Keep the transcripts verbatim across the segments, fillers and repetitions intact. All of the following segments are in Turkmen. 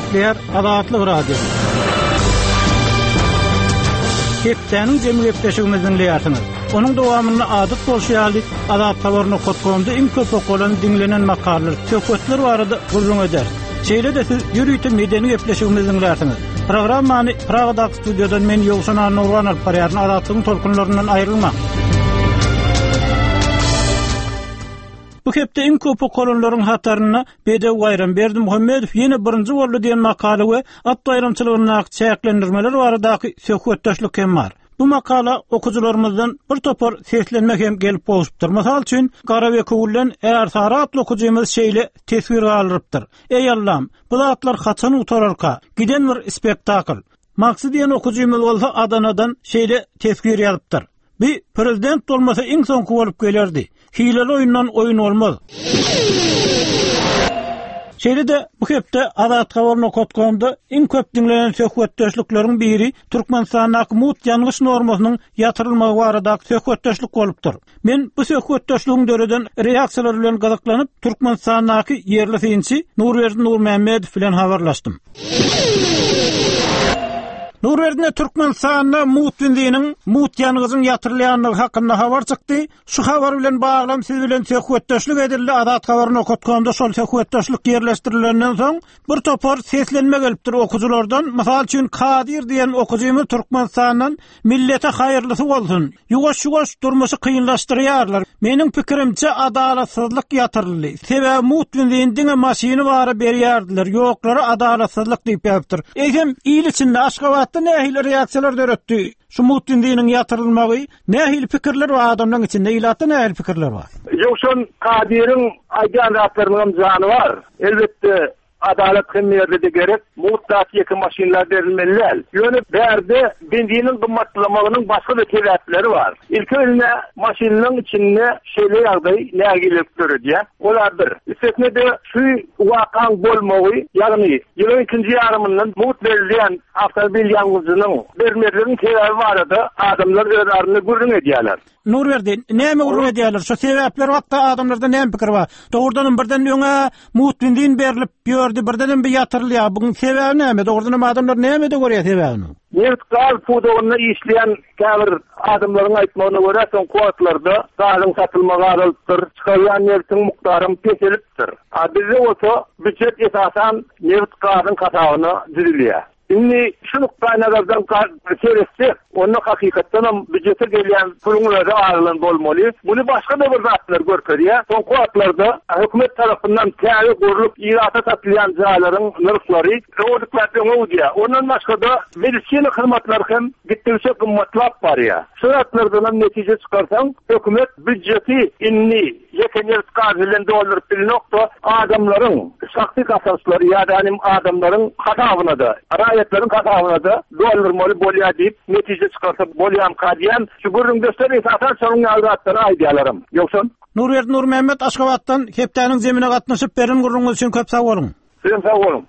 Gepler Adatlyk Radio. Heptäniň jemgyň gepleşigimizni dinleýärsiňiz. Onuň dowamyny adat bolşýaly adat tawaryny kotgonda iň köp okulan dinlenen makalar, söhbetler barada gurrun eder. Şeýle de siz ýürüýte medeni gepleşigimizni dinleýärsiňiz. Programmany Pragada studiodan men Ýogşan Nurwan alyp barýaryn adatlygyň tolkunlaryndan aýrylma. Bu hepde iň köp okulanlaryň hataryna Bedew Gaýram Berdi Muhammedow ýene birinji boldy diýen makaly we at baýramçylygyna çäklendirmeler baradaky söhbetdeşlik hem bar. Bu makala okujularymyzdan bir topar seslenmek hem gelip bolupdyr. Mysal üçin Garawe Kowullan eger sarat okujymyz şeýle tesbir alypdyr. Ey Allah'ım, bu zatlar haçan utararka giden bir spektakl. Maksud diýen okujymyz bolsa Adanadan şeýle tesbir ýalypdyr. Bir prezident olmasa iň soňky bolup gelerdi. Hileli oyundan oyun olmaz. Şeýle de bu hepde adat tawaryny kotgonda iň köp dinlenen söhbetdeşlikleriň biri Türkmenistanyň mut ýangyş normasynyň ýatyrylmagy barada söhbetdeşlik bolupdyr. Men bu söhbetdeşligiň döreden reaksiýalar bilen gazaklanyp Türkmenistanyň ýerli synçy Nurwerdi Nurmehmedow bilen habarlaşdym. Nurwerdi Türkmenistanyň mut dindiğiniň mut ýangyzyň ýatyrylýanlygy hakynda habar çykdy. Şu habar bilen baglam siz bilen söhbetdeşlik edildi. Adat habaryny okutganda şol söhbetdeşlik ýerleşdirilenden soň bir topar seslenme gelipdir okujulardan. Mysal üçin Kadir diýen okujymy Türkmenistanyň millete haýyrlysy bolsun. Ýuwaş-ýuwaş durmuşy kıyınlaşdyrýarlar. Meniň pikirimçe adalatsyzlyk ýatyrly. Sebäbi mut dindiğiniň maşyny bara berýärdiler. Ýoklary adalatsyzlyk diýip ýapdyr. Eýsem ýyl içinde Aşgabat nähili reaksiýalar döretdi. Şu mut dindiğiniň ýatyrylmagy, nähili pikirler we adamlaryň içinde ýylatda nähili pikirler bar. Ýokşan Kadir'in aýdan raplarynyn jany bar. Elbetde adalet hemmiýetli de gerek. Mutlat ýeki maşinler berilmeliler. Ýöne berde dindiğiniň gymmatlamagynyň başga bir sebäpleri bar. İlk önüne maşinlerin içinde şeýle ýagdaý nägilip görýär. Olar bir. Üstüne de şu wakaň bolmagy, ýagny ýylyň ikinji ýarymyndan mut berilýän awtomobil ýangyzynyň bermelerini sebäbi barada adamlar özlerini gurrun edýärler. Nurwerdi, näme gurrun edýärler? Şu sebäpler wagtda adamlarda näme pikir bar? Dogrudan birden ýöňe mut dindiğin berilip ýördi, birden bir ýatyrylýar. Buň sebäbi näme? Dogrudan adamlar näme de görýär sebäbini? Neftkal pudogyny işleyen käbir adamlaryň aýtmagyna görä soň kuwatlarda galyň satylmagy alypdyr, çykarýan neftiň mukdaryny peselipdir. Bizde olsa büdjet esasan neftkalaryň katagyny düzülýär. Şimdi şu nuktayı nazardan çevresi, onun hakikaten büdjete gelen kurumlarda ayrılan bolmalı. Bunu başka da bir zatlar görkediyor. Son kuatlarda hükümet tarafından teori kurulup irata satılan zaların nırkları doğduklarına uğuyor. Ondan başka da medisini kırmatlar hem gittiğince kımmatlar var ya. Şuratlardan netice çıkarsan hükümet büdjeti inni yekenler çıkartılan dolar bir nokta adamların şahsi kasasları ya da adamların hatavına da ayetlerin katağına da doldurmalı bolya deyip netice çıkarsa bolyam kadiyen şu burun gösteri esasen sonun yalgatlarına aydiyallarım. Yoksa? Nurwerdi Nurmehmet Aşgabat'tan heptäniň zemine gatnaşyp berin gurrunuz üçin köp sag bolun. Sen sag bolun.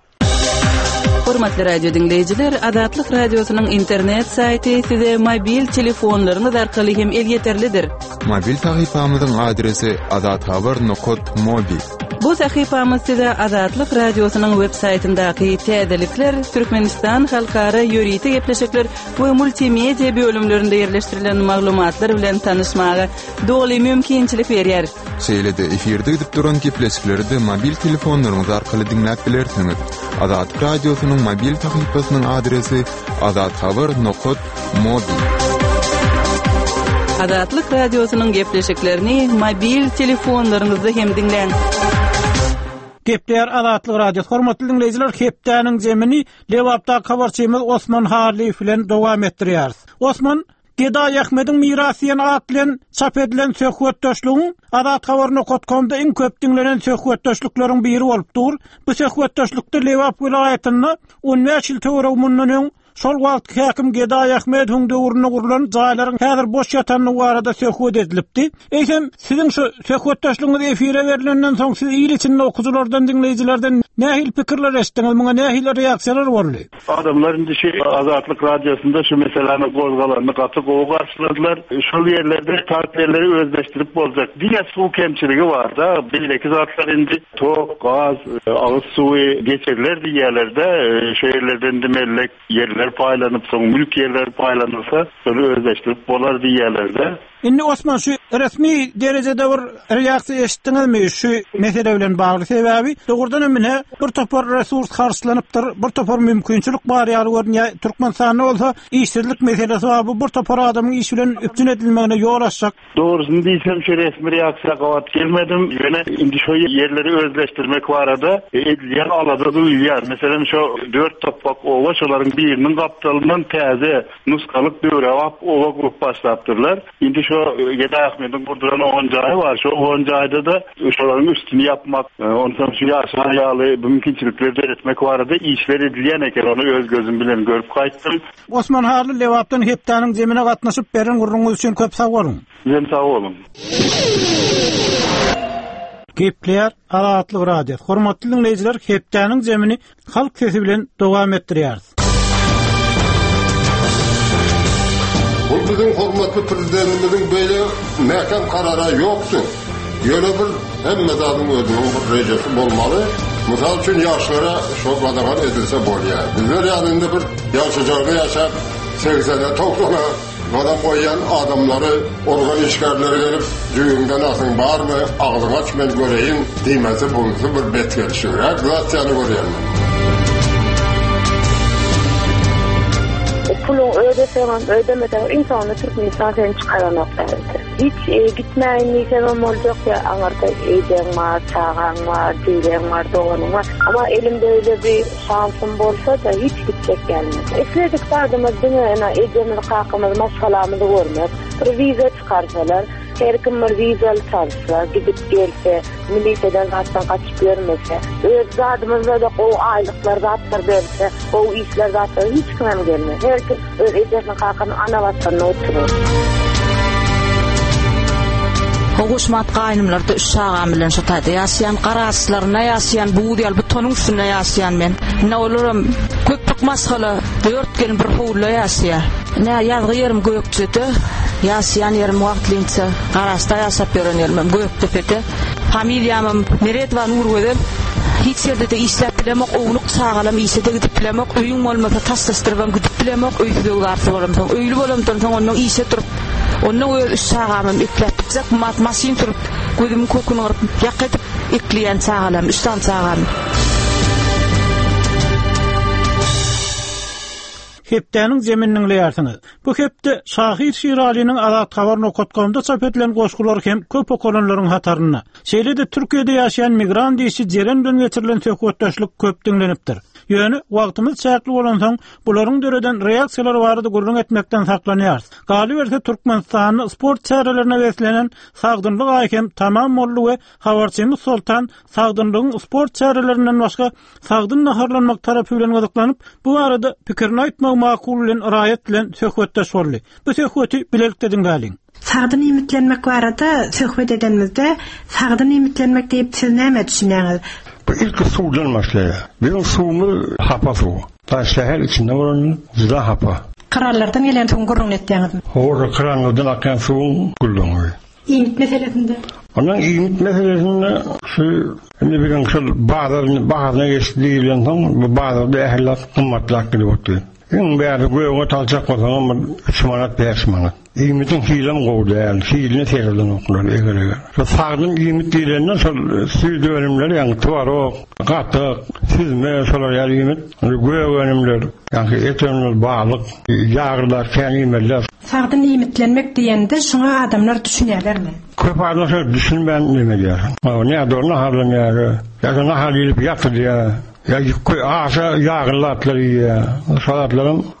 Hormatly radio dinleyijiler, Adatlyk radiosynyň internet saýty size mobil telefonlaryňyz arkaly hem el ýeterlidir. Mobil sahypamyzyň adresi adathabar nokta mobi. Bu sahypamyz size Adatlyk radiosynyň web saýtyndaky täzelikler, Türkmenistan halkara ýörüýte gepleşikler we multimedia bölümlerinde ýerleşdirilen maglumatlar bilen tanışmaga dogly mümkinçilik berýär. Şeýle-de efirde gidip duran gepleşikleri de mobil telefonlaryňyz arkaly dinläp bilersiňiz. Adatlyk radiosynyň mobil sahypasynyň adresi adathabar nokta mobi. Adatlyk radiosynyň gepleşiklerini mobil telefonlaryňyzda hem dinleň. Gepler Adatlyk radio. Hormatly dinleyijiler, heptäniň jemini Lewapda habarçymyz Osman Harly bilen dowam etdirýär. Osman, Geda Ahmediň mirasyny atlan çap edilen söhbetdeşligiň adat habaryny okutganda iň köp dinlenen söhbetdeşlikleriň biri bolupdyr. Bu söhbetdeşlikde Lewap vilayatyny on beş ýyl töweregmünden şol wagtky hakim Geday Ahmed Huň döwrüne gurulan jaýlaryň häzir boş ýatanyny barada söhbet edilipdi. Eýsem siziň şu söhbetdaşlygyňyz efire berilenden soň siz ýyl içinde okuwçylardan, dinleýijilerden nähil pikirler eşdiňiz, muňa nähil reaksiýalar boldy? Adamlar indi şu Azatlyk radiosunda şu meselany gozgalanyny gaty gowy garşyladylar. Şol ýerlerde tartipleri özleşdirip boljak diýe suw kemçiligi bar da. Bileki zatlar indi tok, gaz, agyz suwy geçerler diýerlerde, şeýerlerden dimelek yerler paýlanyp soň mülk yerler paýlanylsa, şolu özleşdirip bolar diýerlerde. Indi Osman şu resmi derejede bir reaksiýa eşitdiňizmi şu mesele bilen bagly sebäbi? Dogurdan emine bir topar resurs harçlanypdyr, bir topar mümkinçilik bar ýaly görnýär. Türkmenistanda bolsa işsizlik meselesi bar, bu bir topar adamyň iş bilen üptün edilmegine ýol açjak. Dogrusyny diýsem şu resmi reaksiýa gawat gelmedim. Ýöne indi şu yerleri özleşdirmek barada edilýän alada duýýar. Meselem şu dört topak owa şolaryň biriniň gapdalyndan täze nuskalyk döwre wap owa grup başlapdyrlar. Indi şu Geday Ahmed'in kurduran on jaýy var. Şu on jaýda da şolaryň üstüni yapmak, ondan şu ýaşaýaly mümkinçilikleri etmek barada işler edilýän eken, onu öz gözüm bilen görüp gaýtdym. Osman Harly Lewapdan hepdanyň jemine gatnaşyp beren gurruňyz üçin köp sag bolun. Ben sag bolun. Gepler Azatlyk radio. Hormatly dinleýijiler, hepdanyň jemini halk sesi bilen dowam etdirýär. Bu bizim hormatly prezidentimizin böyle mäkem karara ýokdur. Ýöne bir hemme zadyň özüniň bir rejesi bolmaly. Mysal üçin ýaşlara şo gadagan edilse bolýar. Bizler ýanynda bir ýaşajarda ýaşap seksene toksana adam koyan adamları organ işgärleri gelip düýünden asyň barmy, agzyň aç men göreýin diýmesi bolsa bir betgelşi. Reaksiýany görýän. Pulun ödesen, ödemeden insanı Türkmenistan seni çıkaranoklardı. Hiç e, gitmeyin sebem olacak ya, anarda eýden var, çağan var, düýlen var, doğanın var. Ama elimde öyle bir şansım bolsa da hiç gitcek gelmez. Esledik bardımız dünyana eýdenimiz, kakımız, maşgalamızı görmek. Bir vize çıkarsalar, her kim bir vizalı çalışsa, gidip gelse, militeden zattan kaçıp görmese, öz zadımızda da o aylıklar zatlar verse, o işler zatlar hiç kimem gelmez. Her kim öz eýdesini kakını ana vatanına oturur. Hoguşmat gaýnymlarda üç sagam bilen şataýda ýaşaýan, garaçlaryna ýaşaýan, bu diýil bu tonuň üstüne ýaşaýan men. Ne olaram köpük masgaly dört gelin bir howla ýaşaýar. Ne ýazgy ýerim Gökçede, ýaşaýan ýerim wagtlyňça garaçda ýaşap ýören ýerim Gökçede. Familiýam Meretwa Nurgözel. Hiç yerde de işlep bilemek, oğluk sağalam, işe gidip bilemek, öýüň bolmasa taşlaşdyrban gidip bilemek, öýüňde garşy bolamsan, öýlü bolamsan, onuň işe turup, onuň öz sağamam iklep, jak mat masin turup, gözüm kokuny garıp, ýak edip ikleýän sağalam, üstan sağam. Hepdanyň jeminiň leýärsiňiz. Bu hepde Şahir Şiralynyň Azat habar nokta com'da çap edilen goşgular hem köp okolanlaryň hataryna. Şeýle-de Türkiýede ýaşaýan migrant işi jeren bilen geçirilen söhbetdaşlyk köp dinlenipdir. Ýöne wagtymyz çäkli bolan soň bularyň döreden reaksiýalary barada gurrun etmekden saklanýar. Galy berse Türkmenistanyň sport çärelerine beslenen sagdynlyk aýkem tamam boldy we habarçymyz Sultan sagdynlygyň sport çärelerinden başga sagdyn naharlanmak tarapy bilen gazaklanyp bu arada pikirini aýtmak makul bilen raýat bilen söhbetdaş boldy. Bu söhbeti bilelikde dinläliň. Sagdyn ümitlenmek barada söhbet edenimizde sagdyn ümitlenmek diýip siz näme düşünýäňiz? İlk sudan başlaya. Benim suumu hapa su. Taşlar içinde olan zıda hapa. Kararlardan gelen son gurrun ettiğiniz mi? Orada karanlıktan akan suun gurrun. İyimit meselesinde? Onun iyimit meselesinde şu ne bileyim şu bağlarına bağlarına geçtiğiyle tam bu bağlarda ehlat kımmatlı hakkı oldu. En beyazı göğe talacak olsa ama üç manat beş manat. İyimitin hilem kovdu yani. Hiline teriden okunar. Eger eger. Sağdın iyimit değillerinden suyu dönümleri yani tuvarok, katık, sizme, solar yer iyimit. Göğe dönümler, yani et önümler, bağlık, yağırlar, kendi iyimeller. Sağdın iyimitlenmek diyende şuna adamlar düşünürler mi? Köp adamlar düşünmeyen demeliyor. Ne doğru naharlanıyor. Ya da nahar gelip yatır diye. Ya aşağı yağırlar atları ya. Salatlarım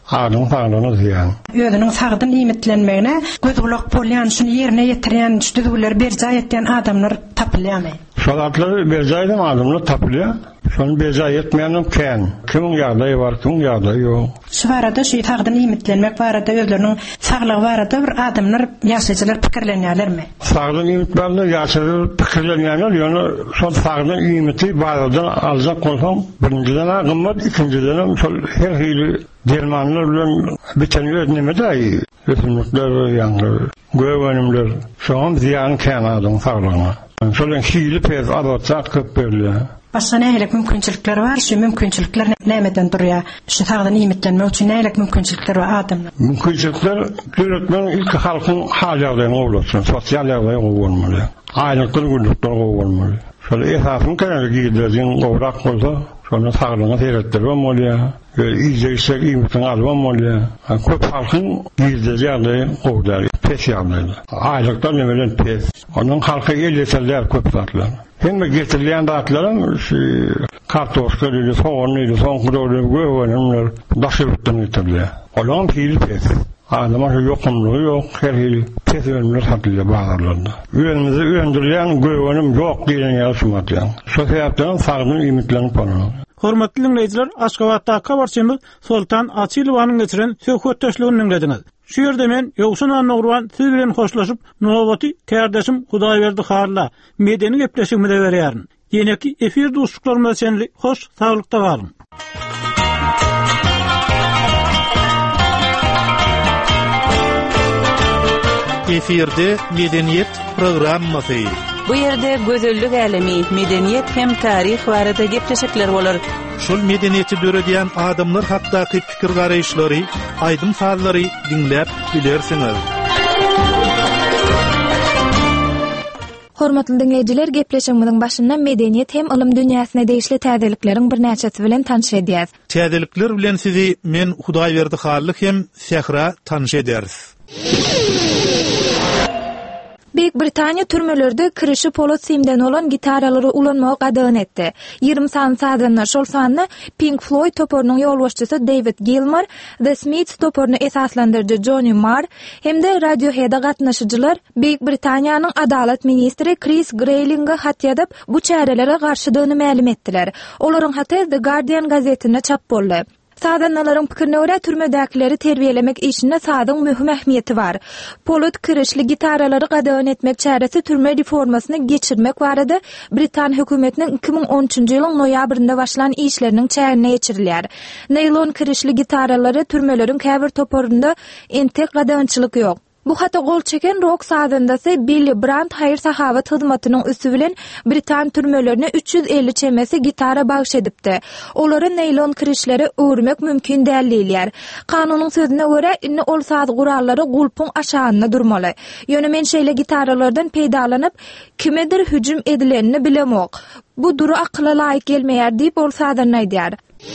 Adamın sağlığına ziyan. Özünün sagdyn iýmitlenmegine göz gulak bolýan, şunu ýerine ýetirýän, düşdüler berja etýän adamlar tapylýarmy? Şolatları berjaydan adamlar tapylýar. Şonu berja etmeýänim kän. Kimin ýagdaýy bar, kimin ýagdaýy ýok. Şu barada şu sagdyn iýmitlenmek barada özleriniň saglygy barada bir adamlar ýaşaýjylar pikirlenýärlermi? Sagdyn iýmitlenýär, ýaşaýjylar pikirlenýärler, ýöne şol sagdyn iýmiti baradan aljak bolsam, birinciden gymmat, ikinciden şol her hili dermanlar bilen bitenýär neme daýy. Ösümlikler, ýa-ni göwenimler, şoň ziýan kän adam saglygyna. Şolan hili pez adatçak köp berilýär. Başga nähilek mümkinçilikler bar, şu mümkinçilikler nämeden durýar? Şu sagdyn iýmitlenmek üçin nähilek mümkinçilikler bar adamlar? Mümkinçilikler döwletden ilk halkyň hal ýagdaýyny gowlasyn, sosial ýagdaýy gowulmaly. Aýlykly gündükler gowulmaly. Şol esasyň kenarly giderdiň gowrak bolsa, şonu saglygyna seretdirip bolýar. İýjekşek iýmitini alyp bolýar. Köp halkyň giderdiň ýagdaýy gowdary, pes ýagdaýy. Aýlykdan nemelen pes. Onuň halky elleseler köp zatlar. Hem getirilýän datlarym şu kartoşkaly, soňny, soňkury göwenimler daşypdan getirilýär. Olam hili pes. Adama ýokumlygy ýok, her hili pes öňler satylýar bazarlarda. Öňümizde öňdirilýän göwenim ýok diýen ýaşmatýar. Şo sebäpden sagdyn iýmitlenip bolýar. Hormatly dinleýijiler, Aşgabatda habarçymyz Sultan Açylowanyň geçiren söhbetdeşligini dinlediňiz. Şu ýerde men Ýogsun Nurwan siz bilen hoşlaşyp, nowaty kärdeşim Hudaýberdi harla medeni gepleşigimi de berýärin. Ýene-ki efir dostluklarymyza senli hoş saglykda galyň. Efirde Medeniyet programmasy. Bu ýerde gözellik alemi, medeniýet hem taryh barada gepleşikler bolar. Şol medeniýeti döredýän adamlar hakdaky pikir garaýşlary, aýdym sazlary dinläp bilersiňiz. Hormatly dinleýijiler, gepleşigimiň başynda medeniýet hem ilim dünýäsine değişli täzellikleriň bir näçesi bilen tanış edýäs. Täzellikler bilen sizi men Hudaýberdi harlyk hem Sehra tanış ederiz. Büyük Britanya türmelerde kirişi polat simden olan gitaralary ulanmagy gadagyn etdi. ýygrimi san sadanlar şol sanny Pink Floyd toporunyň ýolbaşçysy David Gilmour, The Smiths toporuny esaslandyrjy Johnny Marr hemde Radiohead'a gatnaşyjylar Büyük Britanyanyň adalet ministri Chris Graylinge hat ýazyp bu çärelere garşydygyny ma'lum etdiler. Olaryň haty The Guardian gazetinde çap boldy. Sadanlaryň pikirine görä türmedäkileri terbiýelemek işine sadyň möhüm ähmiýeti bar. Polat kirişli gitaralary gadagyn etmek çäresi türme reformasyny geçirmek barada Britan hökümetiniň iki ming on üçinji ýylyň noýabrynda başlan işleriniň çägine geçirilýär. Naylon kirişli gitaralary türmeleriň käbir toporunda entek gadagynçylyk ýok. Bu hata gol çeken rock sadandasy Billy Brandt hayır sahabat hyzmatynyň üstü bilen Britan türmelerine üç yüz elli çemesi gitara bagş edipdi. Olary naylon kirişleri öwürmek mümkin däl diýilýär. Kanunyň sözüne görä, inni ol saz gurallary gulpyň aşagyna durmaly. Ýöne men şeýle gitaralardan peýdalanyp kimedir hüjüm edilenini bilemok. Bu duru akla laýyk gelmeýär diýip ol sadan aýdýar.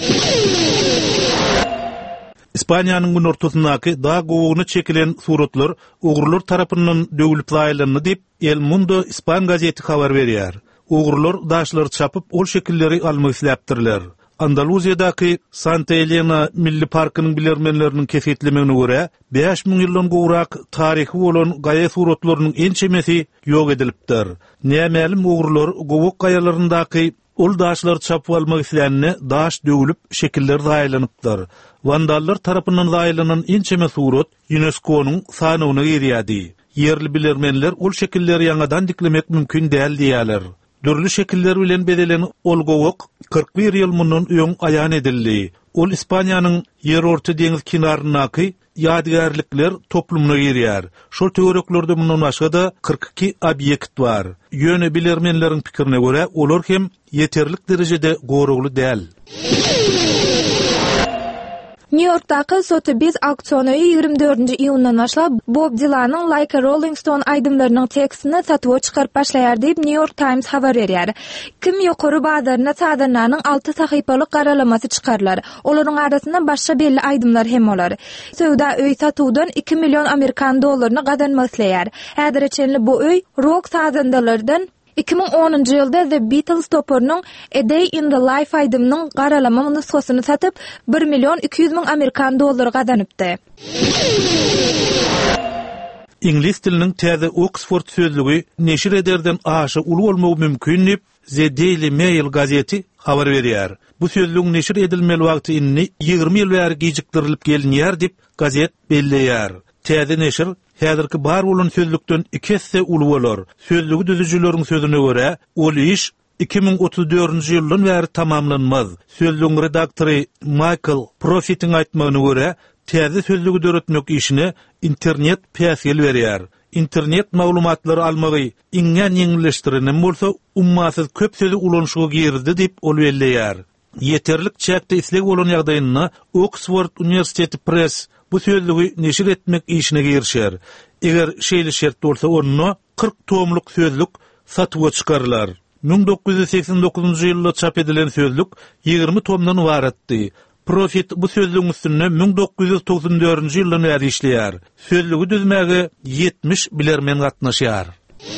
İspaniýanyň bu ortasyndaky daha gowyny çekilen suratlar ugrullar tarapyndan döwülip zaýlandy diýip El Mundo İspan gazeti habar berýär. Ugrullar daşlary çapyp ol şekilleri almak isläpdirler. Andaluziýadaky Santa Elena Milli Parkynyň bilermenleriniň kesitlemegine görä, beş ming ýyldan gowrak taryhy bolan gaýa suratlarynyň ençemesi ýok edilipdir. Nämälim ugrullar gowuk gaýalaryndaky ol daşlar çapyp almak isläni daş döwülip şekiller zaýlanypdyr. Vandallar tarapyndan zaýlanan ençeme surat UNESCO-nyň sanawyna girýärdi. Yerli bilermenler ol şekilleri ýangadan diklemek mümkin däl diýerler. Dürli şekiller bilen bedelen ol gowuk kırk bir ýyl mundan öň aýan edildi. Ol Ispaniýanyň ýer orta deňiz kinarynaky ýadygärlikler toplumuna girýär. Şol töwereklerde mundan başga da kırk iki obyekt bar. Ýöne bilermenleriň pikirine görä, olar hem ýeterlik derejede gorugly däl. New York'daki Sotheby's auksyonu ýygrimi dördünji iýundan başlap Bob Dylan'yň Like a Rolling Stone aýdymlarynyň tekstini satyp çykaryp başlaýar diýip New York Times habar berýär. Kim ýokary bazaryna sadananyň alty sahypalyk garalamasy çykarlar. Olaryň arasynda başga belli aýdymlar hem bolar. Söwda öý satywdan iki million Amerikan dollaryny gadanmak isleýär. Häzirçe bu öý rock sadandalardan iki ming onuncu ýylda The Beatles toporunyň A Day in the Life aýdymynyň garalama nusxasyny satyp bir milyon iki yüz ming Amerikan dollary gazanypdy. İnglis diliniň täze Oxford sözlügi neşir ederden aşy uly bolmagy mümkin dip The Daily Mail gazeti habar berýär. Bu sözlügiň neşir edilmeli wagty inni ýygrimi ýyl bäri gijikdirilip gelinýär dip gazet belleýär. Täze neşir häzirki bar bolan sözlükden iki hisse uly bolar. Sözlügi düzüjüleriň sözüne görä, ol iş iki ming otuz dördünji ýyldan bäri tamamlanmaz. Sözlügiň redaktory Michael Profit'in aýtmagyna görä, täze sözlügi döretmek işine internet päsgel berýär. Internet maglumatlary almagy iňňe ýeňilleşdirinen bolsa, ummasyz köp sözü ulanşyga girdi dip ol belleýär. Yeterlik çäkde isleg bolan ýagdaýynda Oxford University Press bu sözlügi neşir etmek işine girişer. Eger şeýle şert bolsa, onu kırk tomluk sözlük satyga çykarlar. bin dokuz yüz seksen dokuzuncu ýylda çap edilen sözlük ýygrimi tomdan ibaretdi. Profit bu sözlüğün üstünne bin dokuz yüz doksan dördünji ýyldan bäri işleýär. Sözlügi düzmäge yetmiş bilermen gatnaşýar.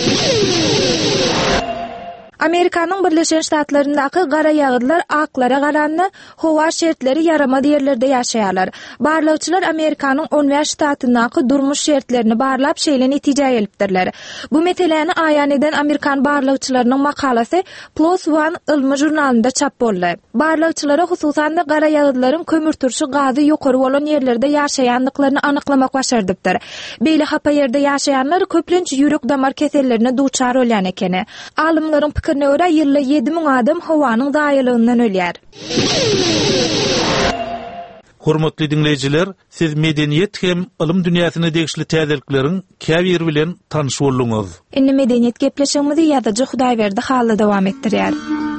Amerikanyň Birleşen Ştatlaryndaky gara ýagdylar aklara garanna howa şertleri ýaramady ýerlerde ýaşaýarlar. Barlygçylar Amerikanyň on beş ştatyndaky durmuş şertlerini barlap şeýle netije elipdirler. Bu meseleni aýan eden Amerikan barlygçylarynyň makalasy Plus One ylmy jurnalynda çap boldy. Barlygçylara hususan da gara ýagdylaryň kömürturşy gazy ýokary bolan ýerlerde ýaşaýandyklaryny anyklamak başardypdyr. Beýle hapa ýerde ýaşaýanlar köplenç ýürek damar kesellerine duçar bolýan ekeni. Alymlaryň pikirine görä ýylda yedi ming adam howanyň daýalygyndan ölýär. Hormatly dinleýijiler, siz medeniýet hem ilm dünýäsine degişli täzelikleriň käbir bilen tanyş bolduňyz. Indi medeniýet gepleşigimizi ýazyjy Hudaýberdi hally dowam etdirýär.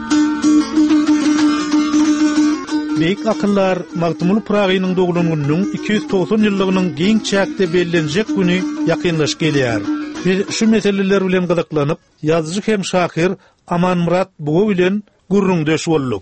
Beýik akyllar Magdumul Pragynyň dogulanynyň iki yüz doksan ýyllygynyň giň çäkde bellenjek güni ýakynlaş gelýär. Biz şu meseleler bilen gyzyklanyp, ýazyjy hem şahyr Aman Murat bugu bilen gurrundeş bolduk.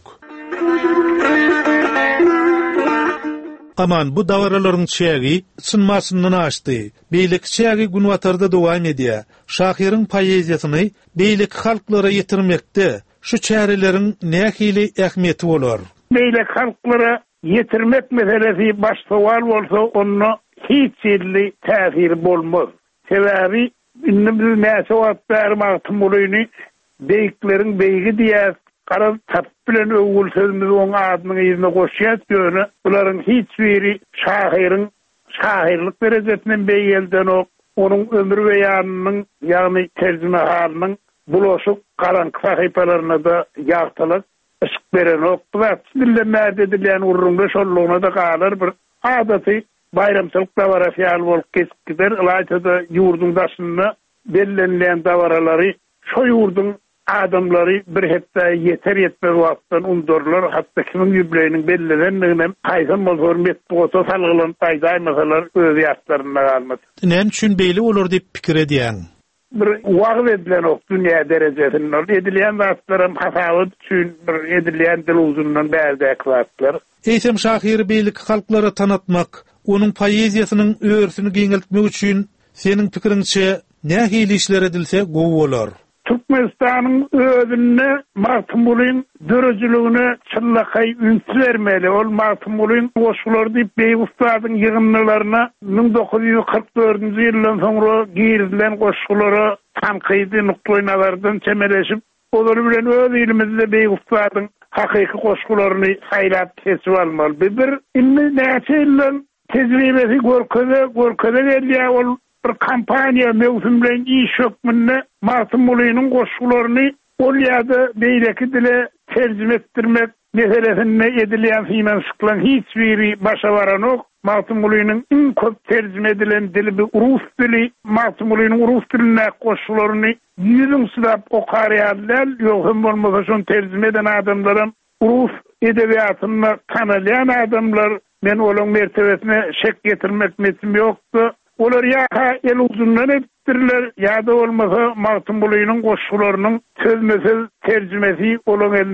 Aman bu dawaralaryň çägi sınmasyndan açdy. Beýlik çägi gün watarda dowam edýär. Şahyryň poeziýasyny beýlik halklara ýetirmekde şu çäreleriň nähili ähmiýeti bolar. Beýlik halklara ýetirmek meselesi başsowal bolsa, onu hiç ýerli täsir bolmaz. Sebäbi innimiz näse wagt bermakdym bolyny beýiklerin beýigi diýär, gara tap bilen öwül sözümiz oň adyny ýerine goşýar ýöne. Bularyň hiç biri şahyryň şahyrlyk derejesiniň beýelden ok, onuň ömür we ýanynyň, ýagny terjime halynyň bulaşyk galan sahypalaryna da ýagtylyk ışık beren ok. Dille mäde edilen urrunda şolluğuna da galar bir adaty bayramçylyk dawara fiýal bolup geçgider. Ilaýda ýurdun daşyna bellenlen dawaralary şo ýurdun adamlary bir hepde yeter yetmez wagtdan undurlar, hatda kimin ýübleyiniň bellenlendigine haýsam bolsa met bolsa salgylan paýdaýmasalar öz ýatlaryna galmady. Näme üçin beýle bolar diýip pikir edýän? Bir wagt edilen ok dünýä derejesinde edilen wagtlarym hasabat üçin bir edilen dil uzundan bärdäk wagtlar. Eýsem şahyry beýlik halklara tanatmak, onuň poeziýasynyň örsüni giňeltmek üçin seniň pikiriňçe nähili işler edilse gowy bolar? Türkmenistanyň özüne Magtumulyň dörejligine çyllakay üns bermeli. Ol Magtumulyň goşulary diýip beýik ustadyň ýygynylaryna bin dokuz yüz kırk dördünji ýyldan soňra girilen goşulary tanqydy nukleýnalardan çemeleşip, olar bilen öz ilimizde beýik ustadyň hakyky goşularyny haýlap kesip almaly. Bir ilmi näçe ýyldan tejribesi görkede görkede gelýär. Ol bir kampaniýa mewsumlaryň iş hökmünde Magtumulynyň goşularyny ol ýa-da beýleki dile terjime etdirmek meselesinde edilen finansyklaryň hiç biri başa baran ok. Magtumulynyň iň köp terjime edilen dili bir rus dili. Magtumulynyň rus diline goşularyny ýüzüň sırap okarýarlar, ýok-hem bolmasa şonu terjime eden adamlarym rus edebiýatyny tanalýan adamlar. Men olaň mertebesine şek getirmek mesim ýokdy. Olar ýa-ha el uzundan etdirler, ýa-da bolmasa Magtumulynyň goşularynyň sözmesiz terjimesi olaň eline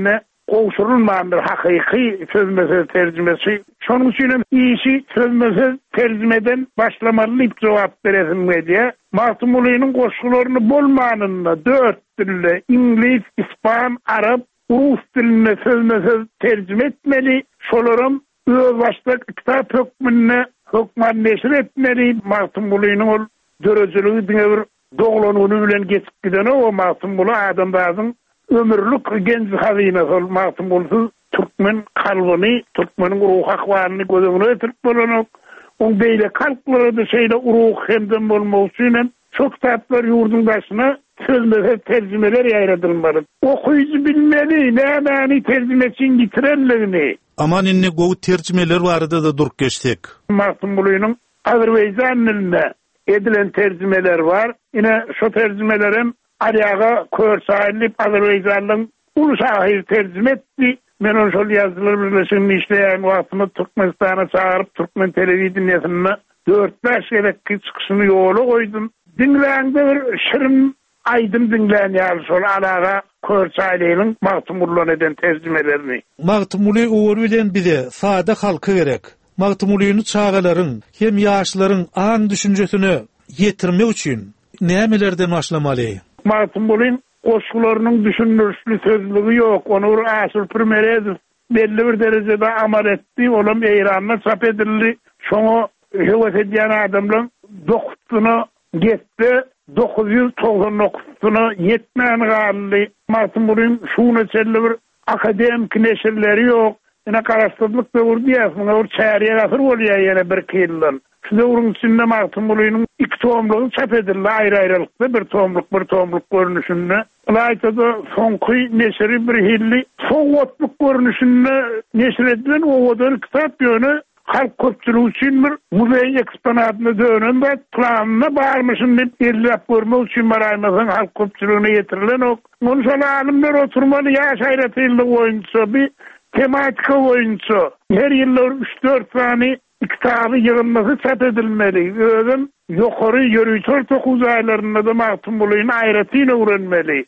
Oşurulmandır hakiki sözmese tercümesi. Şonun için iyisi sözmese tercümeden başlamalı ip cevap veresin diye. Mahtumulu'nun koşullarını bolmanınla dört dille İngiliz, İspan, Arap, Rus diline sözmese tercüme etmeli. Şolarım öz başta kitap hükmünne hükman neşir etmeli. Mahtumulu'nun ol dörözülüğü dinevir doğlanını bilen geçip gidene o Mahtumulu adamdağın ömürlük genç hazine ol Mahtumulu Türkmen kalbini, Türkmenin ruh akvarını gözümünü ötürüp bolanok. On beyle kalkları da şeyle ruh hemden bolmağısıyla çok tatlar yurdun başına sözmese tercümeler yayradılmalı. Okuyucu bilmeli, ne mani tercümesin getirenlerini. Aman inni goğu tercümeler vardı da durup geçtik. Mahtumulu'nun Azerbaycan diline edilen tercümeler var. Yine şu tercümelerin ayağa kör sahilip Azerbaycan'ın ulu şahir tercüme etti. Men o şol yazılar birleşimini işleyen vaktımı Türkmenistan'a çağırıp Türkmen televizyonuna dört beş elekki çıkışını yolu koydum. Dinleğinde bir şirin aydın dinleyen yani şol alağa kör sahilinin Mahtumulu'nun eden tercümelerini. Mahtumulu uğur bilen bize sade halkı gerek. Mahtumulu'nu çağaların hem yaşların an düşüncesini yetirme için nemelerden başlamalı? Mahtumulu'nun koşullarının düşünülüşlü sözlüğü yok. Onu asıl primerez belli bir derecede amel etti. Olam İran'la çap edildi. Şonu heves ediyen adamların dokuzunu gitti. dokuz yüz doksan dokuzunu yetmeyen galli. Mahtumulu'nun şunu çelli bir akademik neşirleri yok. Yine karastırlık da vurdu ya. Buna çayriye gasır oluyor yine bir kıyılan. Şimdi urun içinde Mahtumulu'nun iki tohumluğu çap edildi ayrı ayrılıkta bir tohumluk bir tohumluk görünüşünde. Laytada sonki neşri bir hilli son otluk görünüşünde neşir edilen o odanın kitap yönü halk köpçülüğü için bir muzey eksponatını dönün de planına bağırmışın deyip ellap görmek için baraymazın halk köpçülüğüne getirilen o. Onu sonra alimler oturmalı yaş hayratıyla oyuncu bir tematika oyuncu. Her yıllar üç dört tane kitabı yığınması çap edilmeli. Özüm yukarı yürüyüşler dokuz aylarında da Mahtumulu'nun ayratıyla öğrenmeli.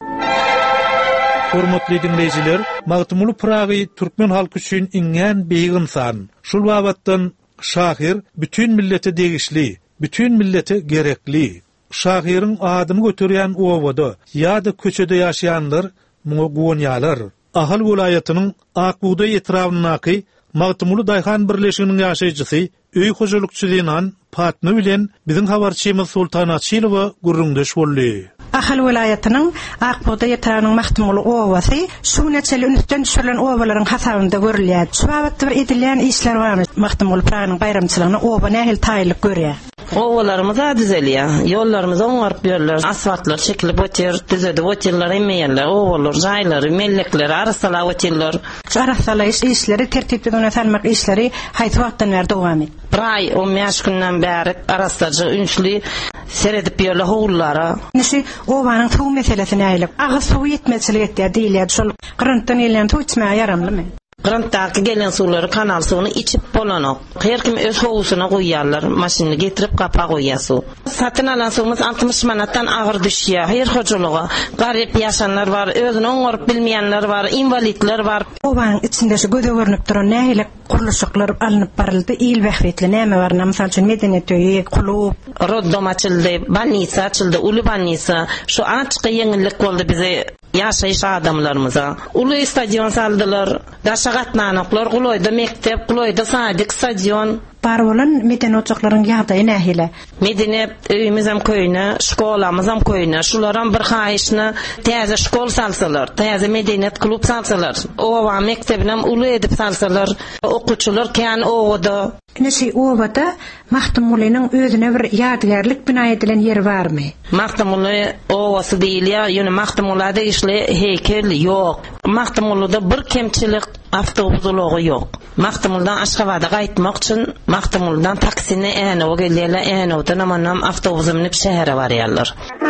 Hormatly dinleyijiler, Mahtumulu Pragy Türkmen halky üçin iňen beýik insan. Şol wagtdan şahyr bütün millete degişli, bütün millete gerekli. Şahyryň adyny götürýän owada ýa-da köçede ýaşaýanlar muňa goňýalar. Ahal welaýatynyň Akbuğday etrafyndaky Mahtumulu Daýhan birleşiginiň ýaşaýjysy, öý hojalykçylygynyň patny bilen biziň habarçymyz Sultan Açylowa gurrundaş boldy. Ahal welaýatynyň Akbuğday etrafynyň Mahtumulu owasy şu neçeli ünsden düşürilen owalaryň hasabynda görülýär. Şu wagtda bir edilýän işler bar. Mahtumulu Pragynyň bayramçylygyny owa nähil taýlyk görýär. Owalarymyz düzelýär. Ýollarymyz oňaryp berler, asfaltlar çekilip öter, düzedi öterler emeýärler, owalar, jaýlary, mellekler, arasala öterler. Arasala işleri tertipli dönetelmek işleri haýsy wagtdan beri dowam etdi. Bir ay on beş günden beri arastajy ünçli seredip ýerler howullara. Nişi owanyň suw meselesine aýlyp, agy suw ýetmezçilik etdi diýilýär. Şol grantdan elen suw içmäge yaramlymy? Grantdaky gelen suwlary kanal suwyny içip bolanok. Her kim öz howusyna goýýarlar, maşyny getirip kapa goýýasy. Satyn alan suwymyz altmış manatdan agyr düşýär. Her hojalyga garyp ýaşanlar bar, özüni oňaryp bilmeýänler bar, invalidler bar. Owanyň içinde şu göze görünüp duran nähile guruluşyklar alınıp baryldy. İl bähretli näme bar? Namsal üçin medeniýet öýi, klup, roddom açyldy, balnisa açyldy, uly balnisa. Şu açyk ýeňillik boldy bize ýaşaýyş adamlarymyza. Uly stadion saldylar. Daşagatnanoklar guloýda mektep, guloýda sadyk stadion. Bar bolan meden oçaklaryň ýagdaýy nähile? Medeniyet öýümüz hem köýüne, şkolamyz hem köýüne. Şularam bir haýyşny täze şkol salsalar, täze medeniyet klub salsalar, owa mektebinem uly edip salsalar, okuwçylar kän owada. Näşe owada Mahtumulu'nyň özüne bir ýadygärlik bina edilen ýeri barmy? Mahtumulu owasy diýilýär, ýöne Mahtumulu'da işle heykel ýok. Mahtumulu'da bir kemçilik avtobusluğu yok. Mahtumuldan Aşgabat'a gaýtmak üçin Mahtumuldan taksini äne gelýärler, äne amanam avtobusy minip şähere barýarlar.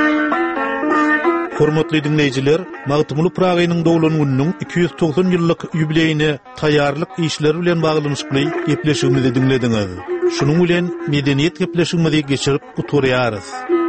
Hormatly dinleýijiler, Mahtumulu Pragynyň dowlanynyň iki yüz doksan ýyllyk ýubileyine taýýarlyk işleri bilen baglanykly gepleşigimizi dinlediňiz. Şunuň bilen medeniýet gepleşigimizi geçirip uturýarys.